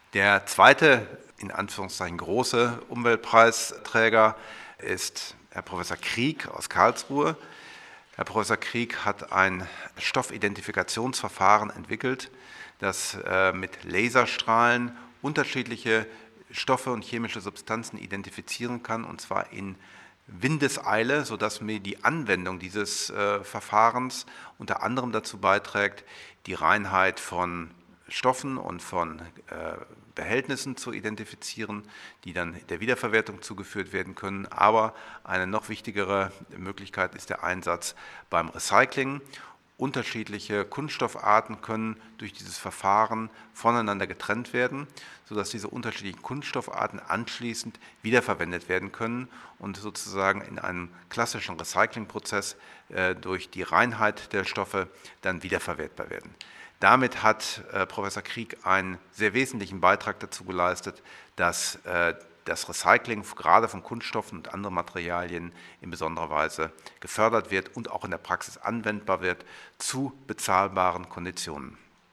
Der zweite, in Anführungszeichen große Umweltpreisträger ist Herr Professor Krieg aus Karlsruhe. Herr Professor Krieg hat ein Stoffidentifikationsverfahren entwickelt, das mit Laserstrahlen unterschiedliche Stoffe und chemische Substanzen identifizieren kann, und zwar in Windeseile, sodass mir die Anwendung dieses Verfahrens unter anderem dazu beiträgt, die Reinheit von Stoffen und von Behältnissen zu identifizieren, die dann der Wiederverwertung zugeführt werden können. Aber eine noch wichtigere Möglichkeit ist der Einsatz beim Recycling. Unterschiedliche Kunststoffarten können durch dieses Verfahren voneinander getrennt werden, sodass diese unterschiedlichen Kunststoffarten anschließend wiederverwendet werden können und sozusagen in einem klassischen Recyclingprozess durch die Reinheit der Stoffe dann wiederverwertbar werden. Damit hat Professor Krieg einen sehr wesentlichen Beitrag dazu geleistet, dass das Recycling gerade von Kunststoffen und anderen Materialien in besonderer Weise gefördert wird und auch in der Praxis anwendbar wird zu bezahlbaren Konditionen.